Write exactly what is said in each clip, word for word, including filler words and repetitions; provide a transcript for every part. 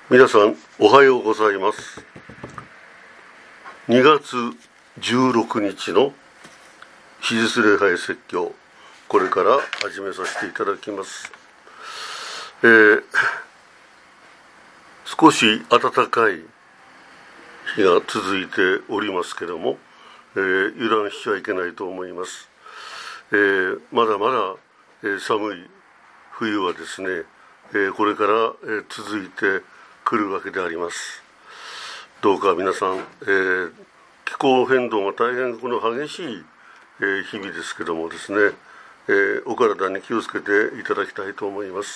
皆さんおはようございます。にがつじゅうろくにちの日日礼拝説教、これから始めさせていただきます。えー、少し暖かい日が続いておりますけども、えー、油断しちゃいけないと思います。えー、まだまだ、えー、寒い冬はですね、えー、これから、えー、続いてくるわけであります。どうか皆さん、えー、気候変動が大変この激しい、えー、日々ですけどもですね、えー、お体に気をつけていただきたいと思います。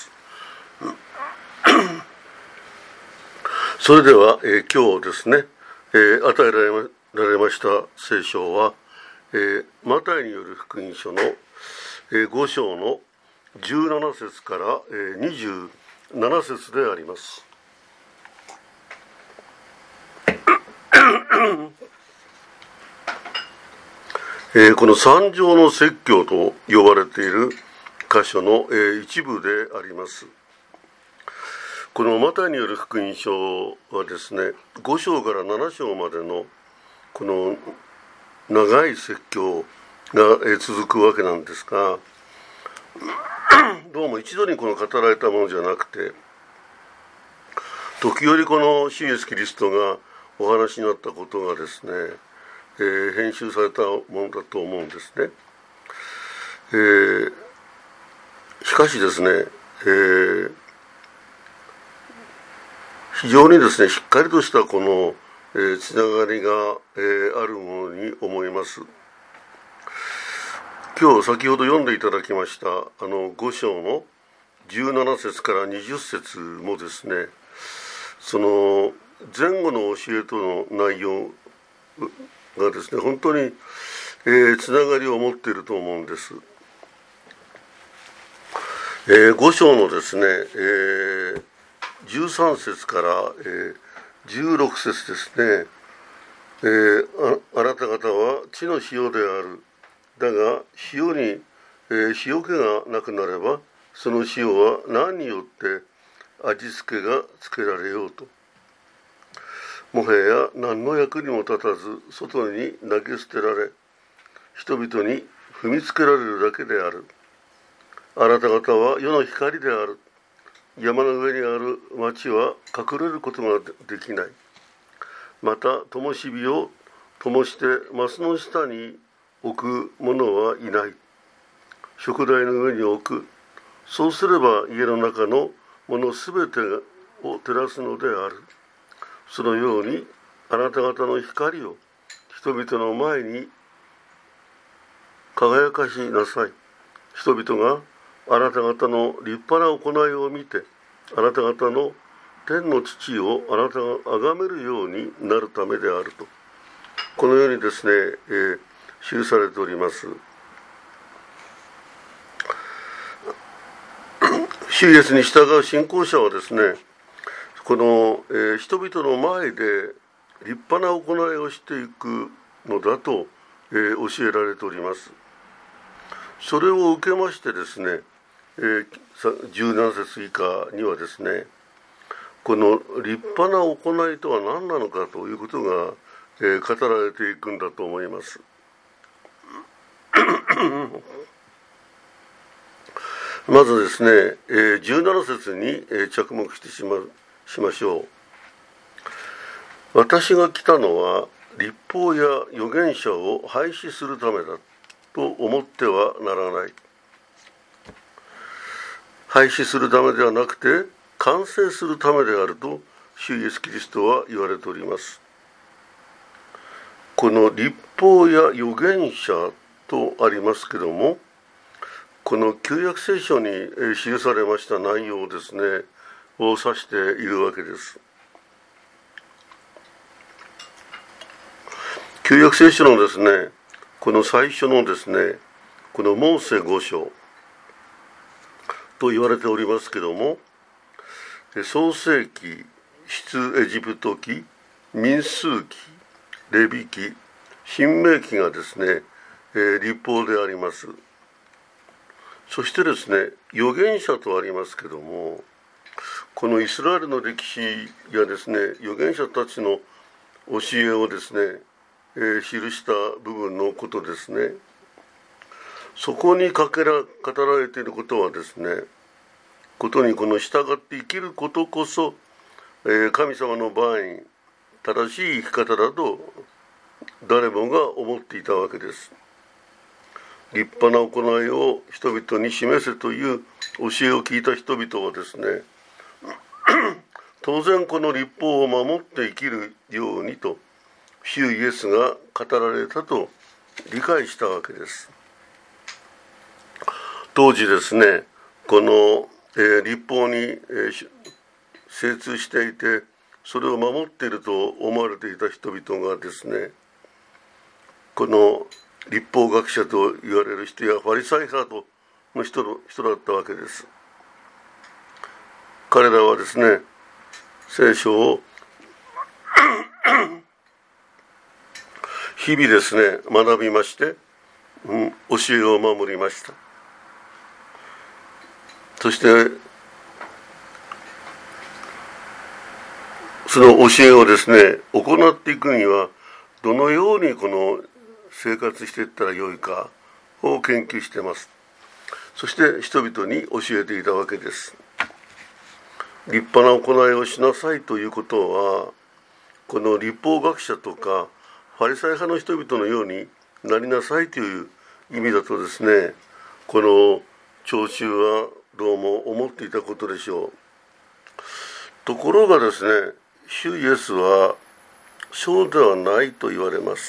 それでは、えー、今日ですね、えー、与えられま、られました聖書は、えー、マタイによる福音書の、えー、ご章のじゅうなな節から、えー、にじゅうなな節であります。えー、この三条の説教と呼ばれている箇所の、えー、一部であります。このマタイによる福音書はですね、ご章からなな章までのこの長い説教が、えー、続くわけなんですが、どうも一度にこの語られたものじゃなくて、時折この主イエスキリストがお話になったことがですね、えー、編集されたものだと思うんですね。えー、しかしですね、えー、非常にですねしっかりとしたこの、えー、つながりが、えー、あるものに思います。今日先ほど読んでいただきましたあのご章のじゅうなな節からにじゅう節もですね、その前後の教えとの内容がですね本当に、えー、つながりを持っていると思うんです。えー、ご章のですね、えー、じゅうさん節から、えー、じゅうろく節ですね、えー、あ, あなた方は地の塩である。だが塩に、えー、塩気がなくなればその塩は何によって味付けがつけられようと、もはや何の役にも立たず外に投げ捨てられ人々に踏みつけられるだけである。あなた方は世の光である。山の上にある町は隠れることができない。また灯火を灯してマスの下に置く者はいない。食台の上に置く。そうすれば家の中のものすべてを照らすのである。そのようにあなた方の光を人々の前に輝かしなさい。人々があなた方の立派な行いを見て、あなた方の天の父をあなたが崇めるようになるためであると、このようにですね、えー、記されております。主イエスに従う信仰者はですね、この、えー、人々の前で立派な行いをしていくのだと、えー、教えられております。それを受けましてですね、えー、じゅうなな節以下にはですね、この立派な行いとは何なのかということが、えー、語られていくんだと思います。まずですね、えー、じゅうなな節に、えー、着目してしま、しましょう。私が来たのは律法や預言者を廃止するためだと思ってはならない。廃止するためではなくて完成するためであると主イエスキリストは言われております。この律法や預言者とありますけども、この旧約聖書に記されました内容ですねを指しているわけです。旧約聖書のですねこの最初のですねこのモーセご章と言われておりますけども、創世記、出エジプト記、民数記、レビ記、新明記がですね、えー、律法であります。そしてですね預言者とありますけども、 このイスラエルの歴史やですね、預言者たちの教えをですね、えー、記した部分のことですね。そこにかけら語られていることはですね、ことにこの従って生きることこそ、えー、神様の場合に正しい生き方だと誰もが思っていたわけです。立派な行いを人々に示せという教えを聞いた人々はですね、当然この律法を守って生きるようにと主イエスが語られたと理解したわけです。当時ですね、この、えー、律法に、えー、精通していてそれを守っていると思われていた人々がですね、この律法学者と言われる人やファリサイ派の人の人だったわけです。彼らはですね、聖書を日々ですね学びまして、うん、教えを守りました。そしてその教えをですね行っていくにはどのようにこの生活していったらよいかを研究しています。そして人々に教えていたわけです。立派な行いをしなさいということは、この律法学者とかファリサイ派の人々のようになりなさいという意味だとですね、この聴衆はどうも思っていたことでしょう。ところがですね、主イエスはそうではないと言われます。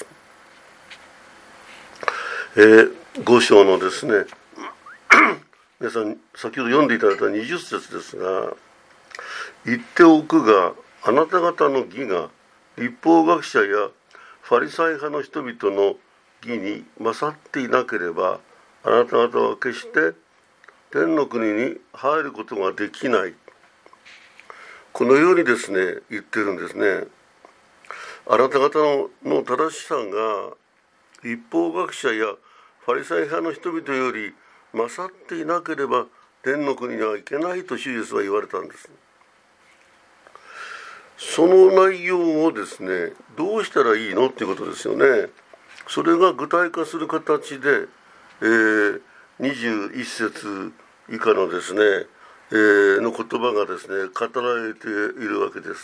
えー、ご章のですね皆さん先ほど読んでいただいたにじゅっ節ですが、言っておくがあなた方の義が律法学者やファリサイ派の人々の義に勝っていなければ、あなた方は決して天の国に入ることができない。このようにですね言ってるんですね。あなた方の正しさが律法学者やファリサイ派の人々より勝っていなければ天の国には行けないと主イエスは言われたんです。その内容をですねどうしたらいいのっていうことですよね。それが具体化する形で、えー、にじゅういっ節以下のですね、えー、の言葉がですね語られているわけです。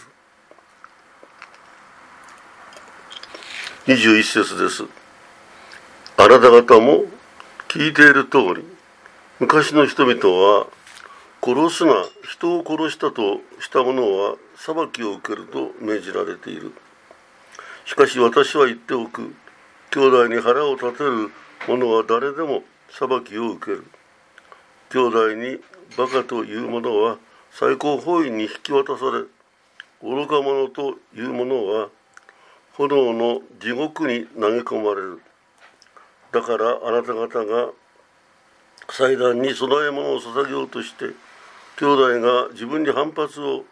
にじゅういっ節です。あなた方も聞いている通り、昔の人々は殺すな、人を殺したとした者は裁きを受けると命じられている。しかし私は言っておく、兄弟に腹を立てる者は誰でも裁きを受ける。兄弟にバカという者は最高法院に引き渡され、愚か者という者は炎の地獄に投げ込まれる。だからあなた方が祭壇に供え物を捧げようとして兄弟が自分に反発を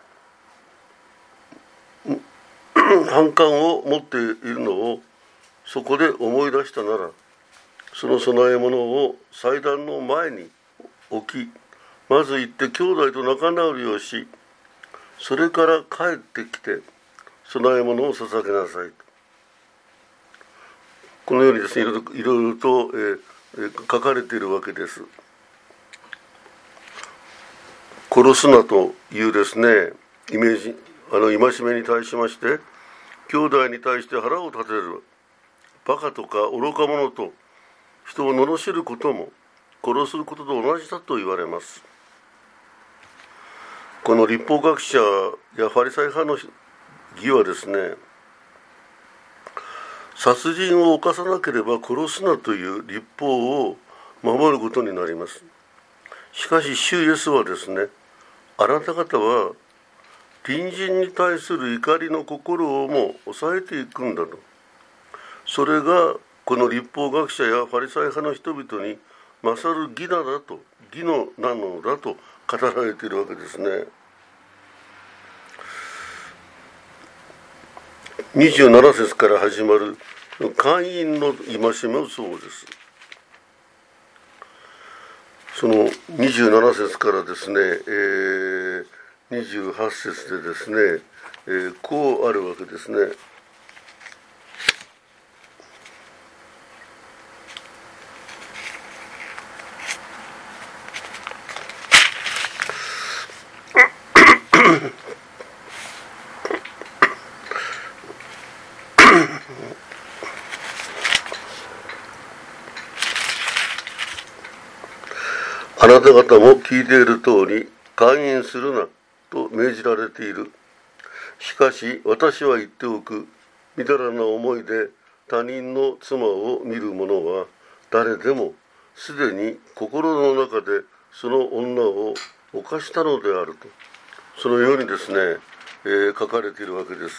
反感を持っているのをそこで思い出したなら、その供え物を祭壇の前に置き、まず行って兄弟と仲直りをし、それから帰ってきて供え物を捧げなさい。このようにですね、いろいろ、いろいろと、えー、書かれているわけです。殺すなというですね、イメージ、あの戒めに対しまして、兄弟に対して腹を立てる、バカとか愚か者と人を罵ることも殺すことと同じだと言われます。この律法学者やファリサイ派の義はですね、殺人を犯さなければ殺すなという律法を守ることになります。しかし主イエスはですね、あなた方は隣人に対する怒りの心をも抑えていくんだと。それがこの律法学者やファリサイ派の人々に勝る義なだと、義のなのだと語られているわけですね。にじゅうなな節から始まる会員の戒めもそうです。そのにじゅうなな節からですね、えー、 にじゅうはち節でですね、えー、こうあるわけですね。あなた方も聞いている通り、姦淫するなと命じられている。しかし私は言っておく。みだらな思いで他人の妻を見る者は誰でもすでに心の中でその女を犯したのであると、そのようにですね、えー、書かれているわけです。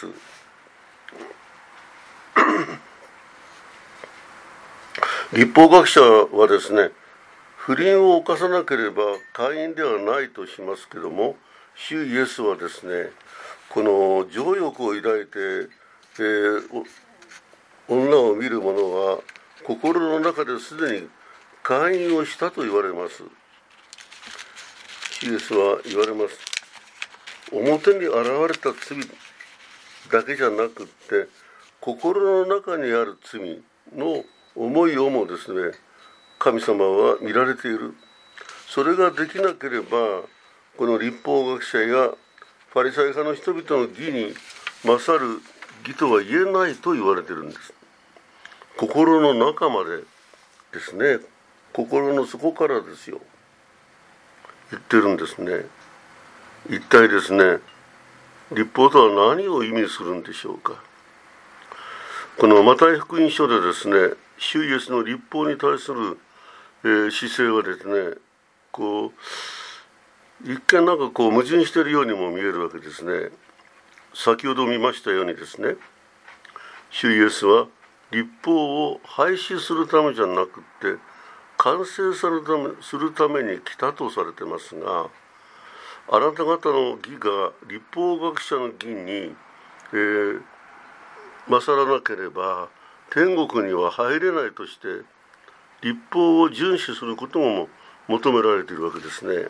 律法学者はですね、不倫を犯さなければ姦淫ではないとしますけども、主イエスはですね、この情欲を抱いて、えー、女を見る者は心の中ですでに姦淫をしたと言われます。主イエスは言われます。表に現れた罪だけじゃなくって、心の中にある罪の思いをもですね、神様は見られている。それができなければ、この律法学者やファリサイ派の人々の義に勝る義とは言えないと言われているんです。心の中までですね、心の底からですよ、言ってるんですね。一体ですね、律法とは何を意味するんでしょうか。このマタイ福音書でですね、主イエスの律法に対する、えー、姿勢はですね、こう一見なんかこう矛盾しているようにも見えるわけですね。先ほど見ましたようにですね、主イエスは律法を廃止するためじゃなくって完成されるためするために来たとされてますが、あなた方の義が律法学者の義に、えー、勝らなければ天国には入れないとして、律法を遵守することも求められているわけですね。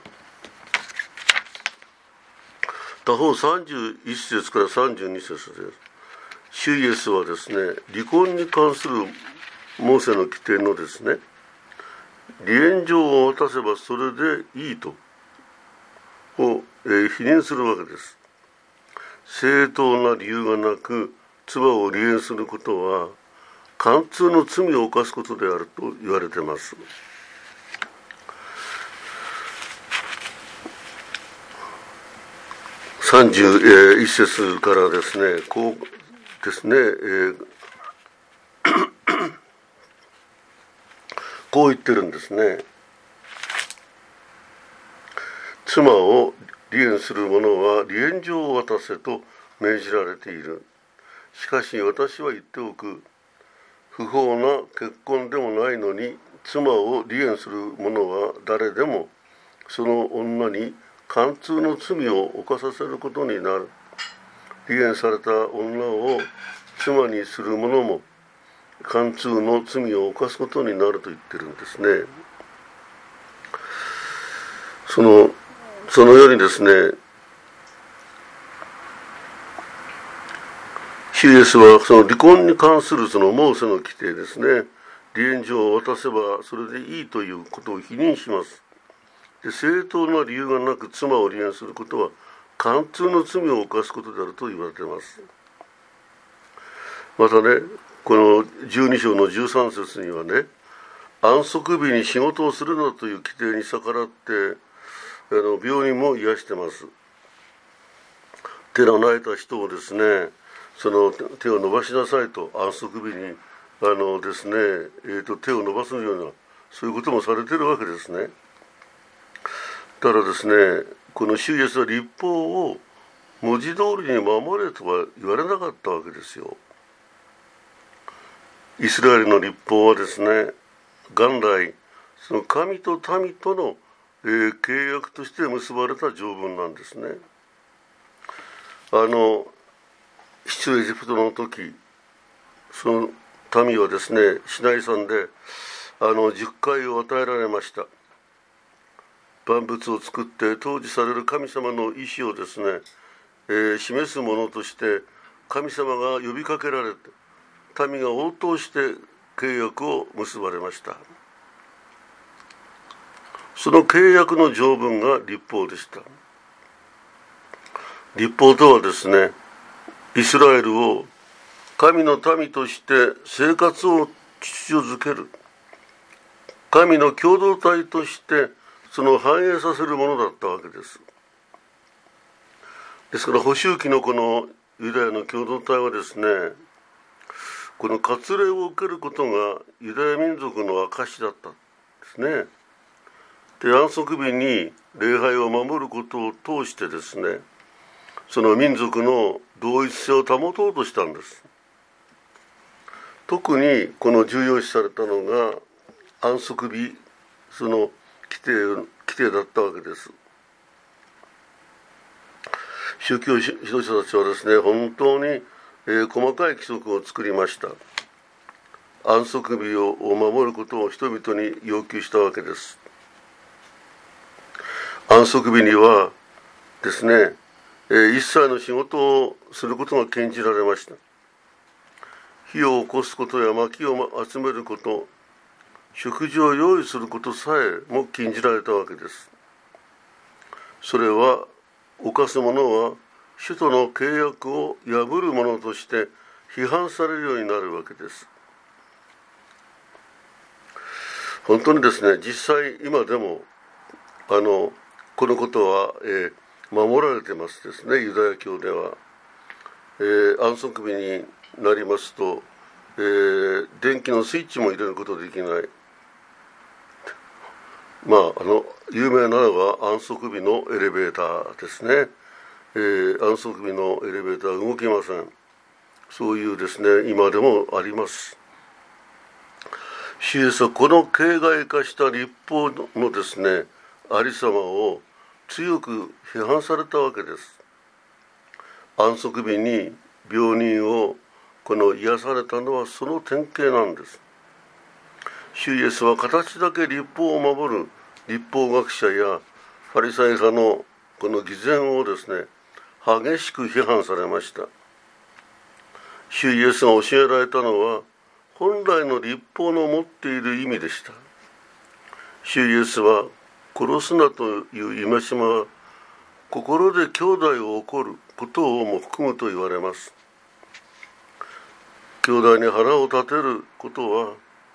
他方さんじゅういっ節からさんじゅうに節です。主イエスはですね、離婚に関するモーセの規定のですね、離縁状を渡せばそれでいいとを、えー、否認するわけです。正当な理由がなく妻を離縁することは貫通の罪を犯すことであると言われています。さんじゅういち節からですね、こうですね、えー、こう言ってるんですね。妻を離縁する者は離縁状を渡せと命じられている。しかし私は言っておく。不法な結婚でもないのに妻を離縁する者は誰でもその女に貫通の罪を犯させることになる。離縁された女を妻にする者も貫通の罪を犯すことになると言ってるんですね。そのそのようにですね、主イエスはその離婚に関するそのモーセの規定ですね、離縁状を渡せばそれでいいということを否認します。で、正当な理由がなく妻を離縁することは貫通の罪を犯すことであると言われています。またね、このじゅうに章のじゅうさん節にはね、安息日に仕事をするなという規定に逆らってあの病人も癒してます。手の泣いた人をですね、その手を伸ばしなさいと、安息日にあのですね、えー、と手を伸ばすようなそういうこともされているわけですね。だからですね、この主イエスは律法を文字通りに守れとは言われなかったわけですよ。イスラエルの律法はですね、元来その神と民との、えー、契約として結ばれた条文なんですね。あの出エジプトの時、その民はですね、シナイ山であのじゅっかいを与えられました。 万物を作って統治される神様の意志をですね、えー、示すものとして神様が呼びかけられて、民が応答して契約を結ばれました。その契約の条文が律法でした。律法とはですね、イスラエルを神の民として生活を秩序づける、神の共同体としてその反映させるものだったわけです。ですから補修期のこのユダヤの共同体はですね、この割礼を受けることがユダヤ民族の証だったんですね。で、安息日に礼拝を守ることを通してですね、その民族の同一性を保とうとしたんです。特にこの重要視されたのが安息日、その規定、規定だったわけです。宗教指導者たちはですね、本当に、えー、細かい規則を作りました。安息日を守ることを人々に要求したわけです。安息日にはですね、えー、一切の仕事をすることが禁じられました。火を起こすことや薪を集めること、食事を用意することさえも禁じられたわけです。それは犯す者は主との契約を破る者として批判されるようになるわけです。本当にですね、実際今でもあのこのことは、えー、守られてますですね。ユダヤ教では、えー、安息日になりますと、えー、電気のスイッチも入れることできない。まあ、あの有名なのが安息日のエレベーターですね。えー、安息日のエレベーターは動きません。そういうですね、今でもあります。主イエスはこの形骸化した律法のですね、ありさまを強く批判されたわけです。安息日に病人をこの癒されたのはその典型なんです。主イエスは形だけ律法を守る律法学者やファリサイ派のこの偽善をですね、激しく批判されました。主イエスが教えられたのは本来の律法の持っている意味でした。主イエスは殺すなという戒めは心で兄弟を怒ることをも含むと言われます。兄弟に腹を立てることは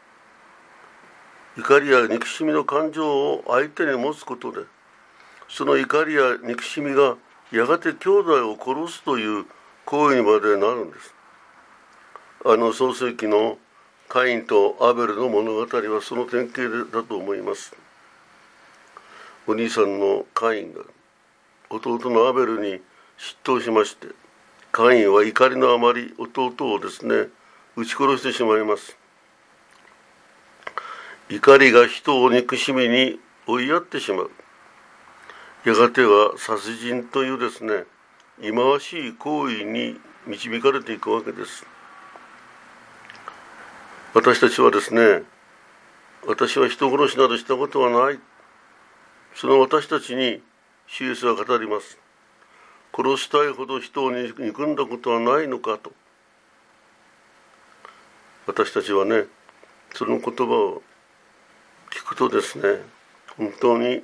怒りや憎しみの感情を相手に持つことで、その怒りや憎しみがやがて兄弟を殺すという行為にまでなるんです。あの創世記のカインとアベルの物語はその典型だと思います。お兄さんのカインが弟のアベルに嫉妬しまして、カインは怒りのあまり弟をですね、撃ち殺してしまいます。怒りが人を憎しみに追いやってしまう。やがては殺人というですね、忌まわしい行為に導かれていくわけです。私たちはですね、私は人殺しなどしたことはない。その私たちに主イエスは語ります。殺したいほど人を憎んだことはないのかと。私たちはね、その言葉を聞くとですね、本当に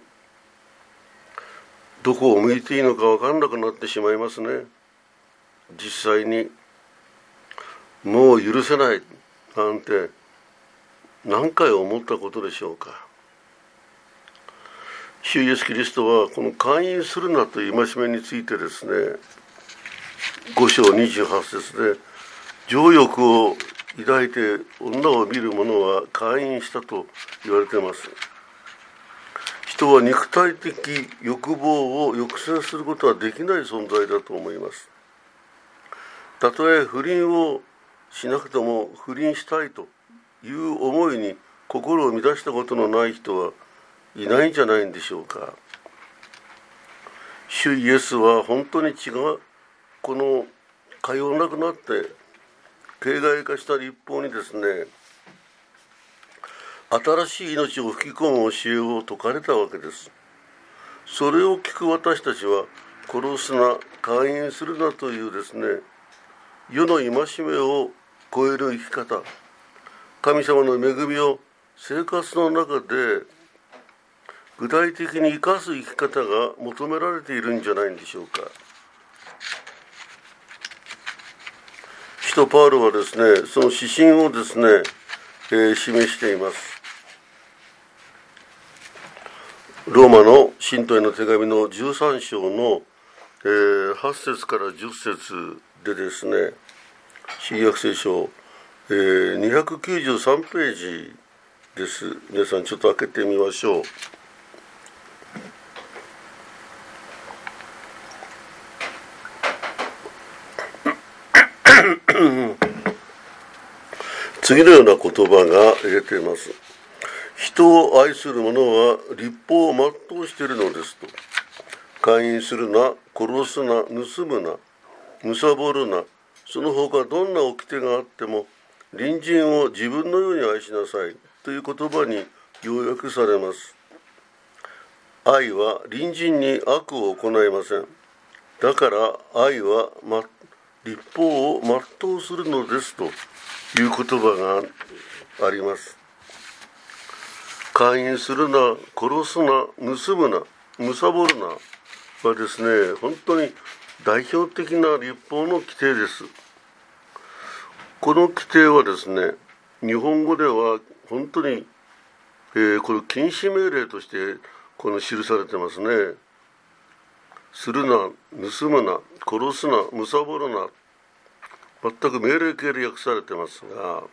どこを向いていいのか分からなくなってしまいますね。実際にもう許せないなんて何回思ったことでしょうか。主イエスキリストはこの姦淫するなという戒めについてですね、ご章にじゅうはち節で、情欲を抱いて女を見る者は姦淫したと言われています。人は肉体的欲望を抑制することはできない存在だと思います。たとえ不倫をしなくても不倫したいという思いに心を乱したことのない人はいないんじゃないんでしょうか。主イエスは本当に血がこの通わなくなって形骸化した律法にですね、新しい命を吹き込む教えを説かれたわけです。 それを聞く私たちは、殺すな、姦淫するなというですね、世の戒めを超える生き方、神様の恵みを生活の中で具体的に生かす生き方が求められているんじゃないんでしょうか。使徒パウロはですね、その指針をですね、えー、示しています。ローマの信徒への手紙のじゅうさん章の、えー、はち節からじゅっ節でですね、新約聖書、えー、にひゃくきゅうじゅうさんページです。皆さんちょっと開けてみましょう。次のような言葉が出ています。人を愛する者は律法を全うしているのですと。姦淫するな、殺すな、盗むな、貪るな、その他どんな掟があっても隣人を自分のように愛しなさいという言葉に要約されます。愛は隣人に悪を行いません。だから愛は、ま、律法を全うするのですという言葉があります。姦淫するな、殺すな、盗むな、貪るなはですね、本当に代表的な律法の規定です。この規定はですね、日本語では本当に、えー、これ禁止命令としてこの記されてますね。するな、盗むな、殺すな、貪るな、全く命令形で訳されてますが、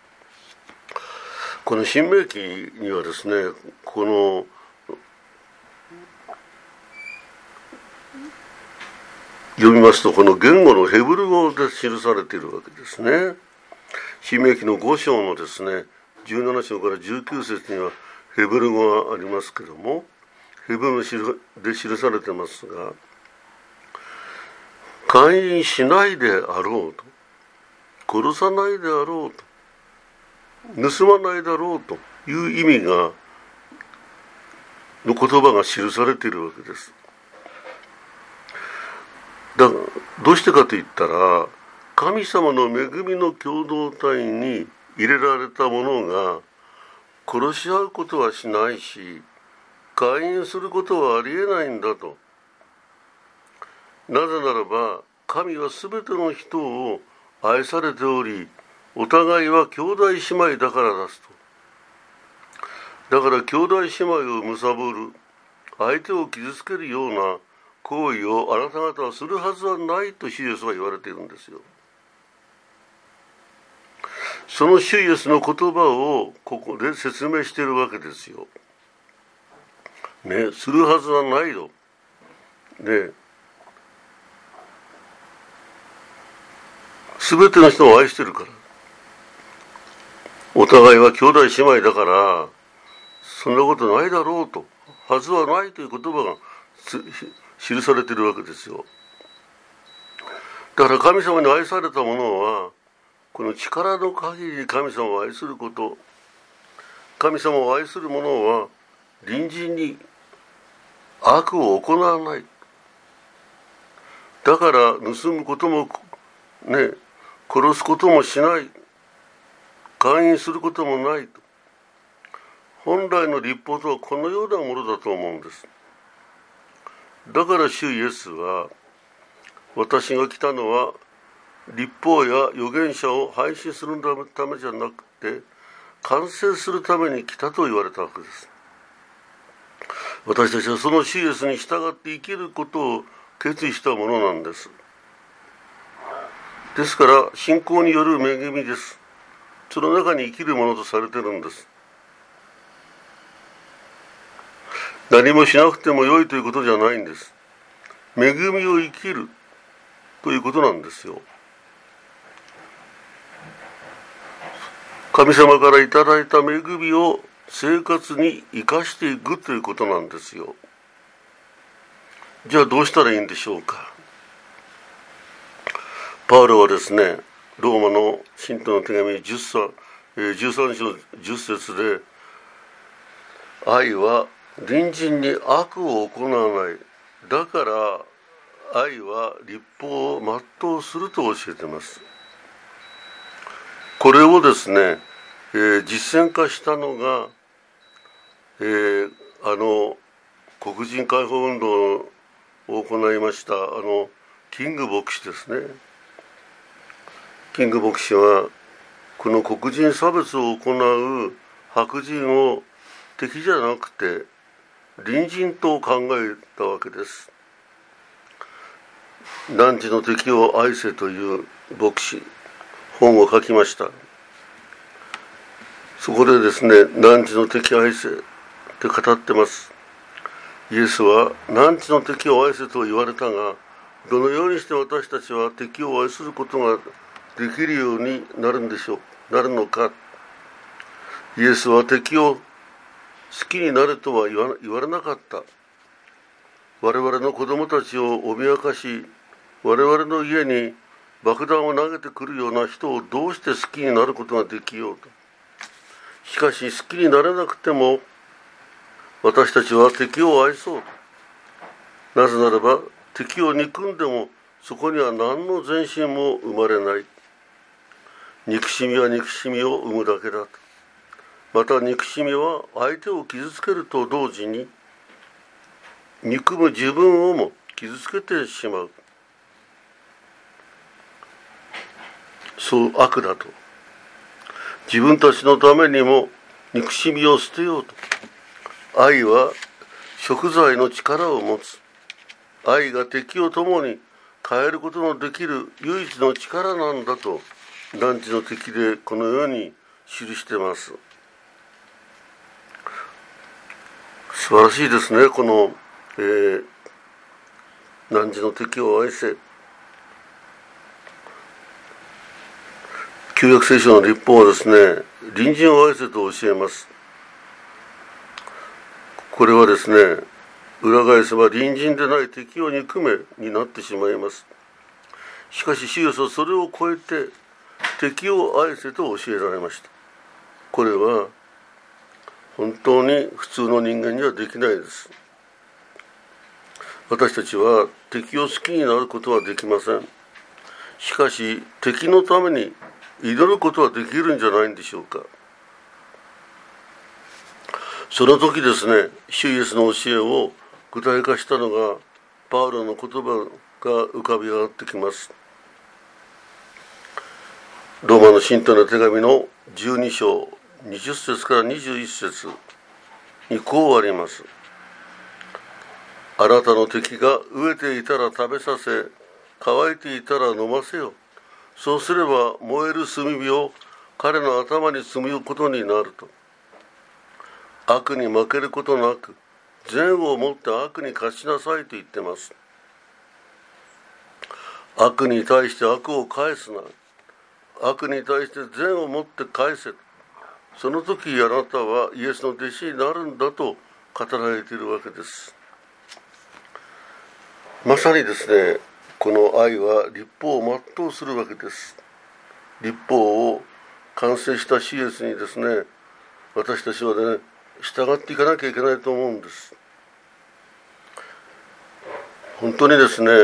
この新明記にはですね、この読みますと、この言語のヘブル語で記されているわけですね。新明記のご章のですね、じゅうなな章からじゅうきゅう節にはヘブル語がありますけども、ヘブルで記されてますが、姦淫しないであろうと、殺さないであろうと、盗まないだろうという意味がの言葉が記されているわけです。だどうしてかといったら、神様の恵みの共同体に入れられた者が殺し合うことはしないし、姦淫することはありえないんだと。なぜならば、神はすべての人を愛されており、お互いは兄弟姉妹だからですと。だから兄弟姉妹を貪る、相手を傷つけるような行為をあなた方はするはずはないと主イエスは言われているんですよ。その主イエスの言葉をここで説明しているわけですよ。ね、するはずはないと。ね、すべての人を愛してるから。お互いは兄弟姉妹だから、そんなことないだろうと、はずはないという言葉が記されているわけですよ。だから神様に愛された者は、この力の限り神様を愛すること、神様を愛する者は隣人に悪を行わない。だから盗むこともね、殺すこともしない、姦淫することもないと。本来の律法とはこのようなものだと思うんです。だから主イエスは、私が来たのは律法や預言者を廃止するためじゃなくて、完成するために来たと言われたわけです。私たちはその主イエスに従って生きることを決意したものなんです。ですから信仰による恵みです。その中に生きるものとされているんです。何もしなくても良いということじゃないんです。恵みを生きるということなんですよ。神様からいただいた恵みを生活に生かしていくということなんですよ。じゃあどうしたらいいんでしょうか。パウロはですね、ローマの信徒の手紙じゅうさん章じゅっ節で、愛は隣人に悪を行わない。だから愛は律法を全うすると教えています。これをですね、えー、実践化したのが、えー、あの黒人解放運動を行いましたあのキング牧師ですね。キング牧師はこの黒人差別を行う白人を敵じゃなくて隣人と考えたわけです。汝の敵を愛せという牧師、本を書きました。そこでですね、汝の敵を愛せって語ってます。イエスは汝の敵を愛せと言われたが、どのようにして私たちは敵を愛することができるようになるんでしょう、なるのか。イエスは敵を好きになるとは言わ、言われなかった。我々の子供たちを脅かし、我々の家に爆弾を投げてくるような人をどうして好きになることができようと。しかし好きになれなくても私たちは敵を愛そうと。なぜならば敵を憎んでもそこには何の前進も生まれない。憎しみは憎しみを生むだけだと。また憎しみは相手を傷つけると同時に憎む自分をも傷つけてしまう。そう悪だと。自分たちのためにも憎しみを捨てようと。愛は贖罪の力を持つ。愛が敵を共に変えることのできる唯一の力なんだと汝の敵でこのように記しています。素晴らしいですね。この、えー、汝の敵を愛せ。旧約聖書の律法はですね、隣人を愛せと教えます。これはですね、裏返せば隣人でない敵を憎めになってしまいます。しかし主イエスはそれを超えて敵を愛せと教えられました。これは本当に普通の人間にはできないです。私たちは敵を好きになることはできません。しかし敵のために祈ることはできるんじゃないんでしょうか。その時ですね、主イエスの教えを具体化したのがパウロの言葉が浮かび上がってきます。ローマの信徒の手紙のじゅうに章にじゅっ節からにじゅういっ節にこうあります。あなたの敵が飢えていたら食べさせ、乾いていたら飲ませよ。そうすれば燃える炭火を彼の頭に積むことになると。悪に負けることなく善をもって悪に勝ちなさいと言ってます。悪に対して悪を返すな。悪に対して善をもって返せ。その時あなたはイエスの弟子になるんだと語られているわけです。まさにですね、この愛は律法を全うするわけです。律法を完成した主イエスにですね、私たちはね、従っていかなきゃいけないと思うんです。本当にですね、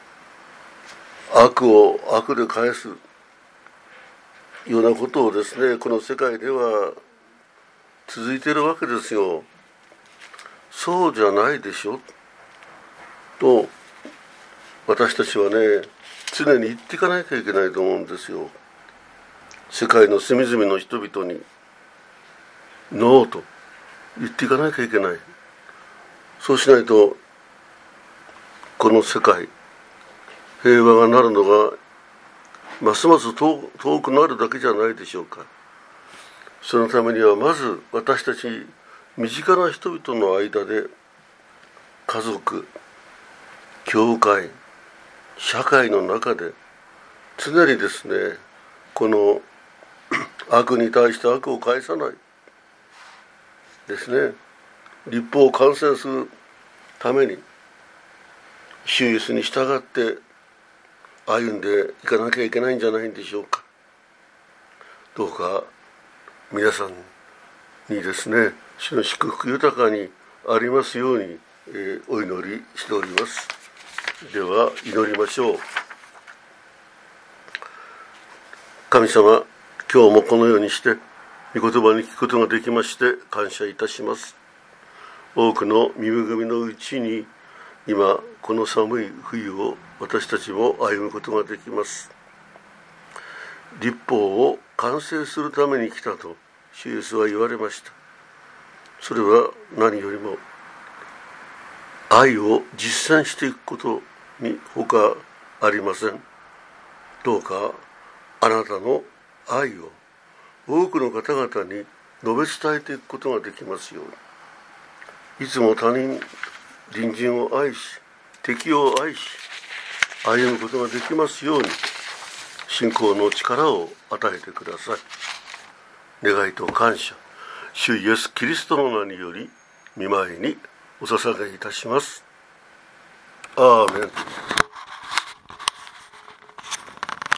悪を悪で返すようなことをですね、この世界では続いているわけですよ。そうじゃないでしょと私たちはね、常に言っていかなきゃいけないと思うんですよ。世界の隅々の人々にノーと言っていかなきゃいけない。そうしないとこの世界平和がなるのがますます遠くなるだけじゃないでしょうか。そのためにはまず私たち身近な人々の間で家族、教会、社会の中で常にですね、この悪に対して悪を返さないですね、律法を完成するために主イエスに従って歩んでいかなきゃいけないんじゃないんでしょうか。どうか皆さんにですね、主の祝福豊かにありますように、えー、お祈りしております。では祈りましょう。神様、今日もこのようにして御言葉に聞くことができまして感謝いたします。多くの御恵みのうちに今この寒い冬を私たちも歩むことができます。律法を完成するために来たと主イエスは言われました。それは何よりも愛を実践していくことに他ありません。どうかあなたの愛を多くの方々に述べ伝えていくことができますように、いつも他人隣人を愛し敵を愛し歩むことができますように信仰の力を与えてください。願いと感謝、主イエスキリストの名により御前にお捧げいたします。アーメン。